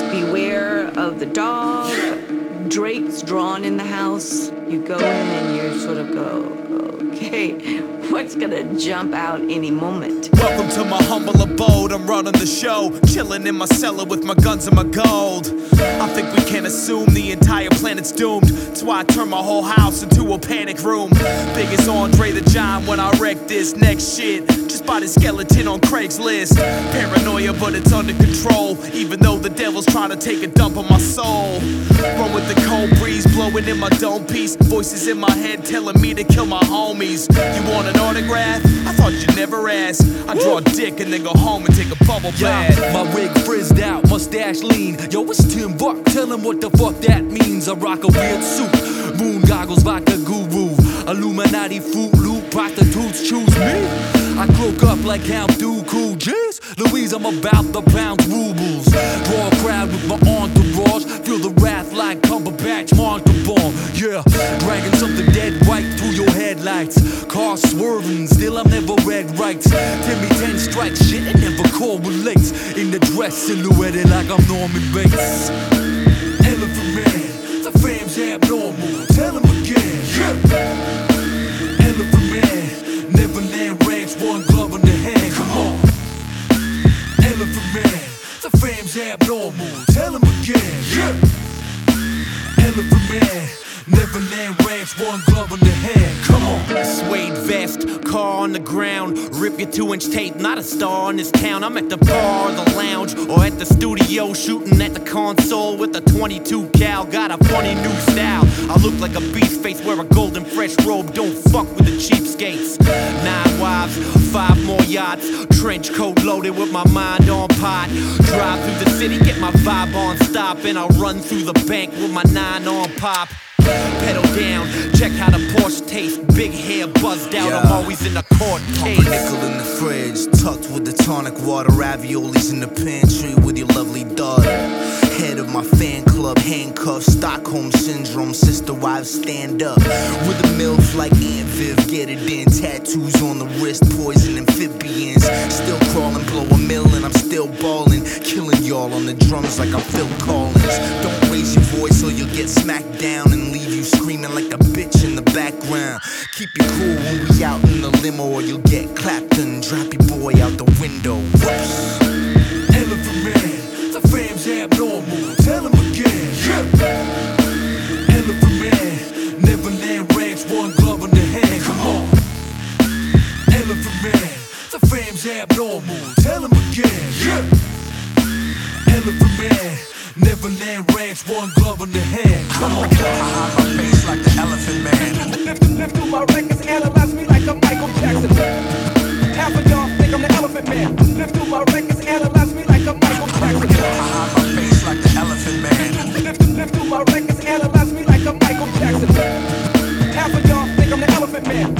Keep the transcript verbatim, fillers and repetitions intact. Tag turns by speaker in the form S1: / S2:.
S1: beware of the dog, drapes drawn in the house. You go in and you sort of go, okay, what's gonna jump out any moment?
S2: Welcome to my humble abode, I'm running the show, chilling in my cellar with my guns and my gold. I think we can assume the entire planet's doomed. That's why I turn my whole house into a panic room. Big as Andre the Giant when I wreck this next shit. Just bought a skeleton on Craigslist. Paranoia, but it's under control, even though the devil's trying to take a dump on my soul. Run with the cold breeze blowing in my dome piece. Voices in my head telling me to kill my homies. You want an autograph? I thought you'd never ask. I draw a dick and then go home and take a bubble bath.
S3: Yeah, my wig frizzed out, mustache lean. Yo, it's Tim Buck, tell him what the fuck that means. I rock a weird suit, moon goggles, vodka guru, Illuminati, Fruit Loop, prostitutes choose me. I cloak up like Count Dooku, jeez. Louise, I'm about the pound rubles. Draw a crowd with my entourage. Feel the wrath like Cumberbatch, Montalban. Yeah, dragging something dead right through your headlights. Car swerving, still I'm never red rights. Timmy ten strikes, shit it never correlates. In the dress silhouetted like I'm Norman Bates. Elephant Man, the fam's abnormal. Tell him again. Yeah. Elephant Man, Neverland Ranch, one glove in the hand. Come on. Elephant Man, the fam's abnormal. Tell him again. Yeah. Elephant Man, Neverland Ranch, one glove in the hand. Come on.
S2: Suede vest, car on the ground. Rip your two inch tape, not a star in this town. I'm at the bar, the lounge, or at the studio, shooting at the console with a twenty-two cal. Got a funny new style. I look like a beast face, wear a golden fresh robe. Don't fuck with the cheapskates. Nine wives, five more yachts. Trench coat loaded with my mind on pot. Drive through the city, get my vibe on stop, and I'll run through the bank with my nine on pop. Pedal down, check how the Porsche tastes. Big hair buzzed out, yeah. I'm always in a court case.
S4: Pump a nickel in the fridge, tucked with the tonic water. Raviolis in the pantry with your lovely daughter. Head of my fan club, handcuffed, Stockholm Syndrome. Sister wives stand up. With the milf like Aunt Viv, get it in. Tattoos on the wrist, poison amphibians. Still crawling, blow a mill and I'm still ballin'. Killing y'all on the drums like I'm Phil Collins. Don't raise your voice or you'll get smacked down and leave you screaming like a bitch in the background. Keep it cool when we out in the limo or you'll get clapped and drop your boy out the window. Whoops.
S3: Elephant Man, the fam's abnormal. Tell him again. Yeah. Elephant Man, Neverland Ranch, one glove in the hand. Come on. Elephant Man, the fam's abnormal. Tell him again. Yeah. Elephant Man, Neverland Ranch, one glove in the hand. Come on.
S4: I hide my face like the Elephant Man.
S5: Lift, lift through my records, analyze me like I'm Michael Jackson. Half of y'all think I'm the Elephant Man. Lift through my records, analyze me like I'm Michael Jackson.
S4: I hide my face like the Elephant Man.
S5: Lift, lift through my records, analyze me like I'm Michael Jackson. Half of y'all think I'm the Elephant Man.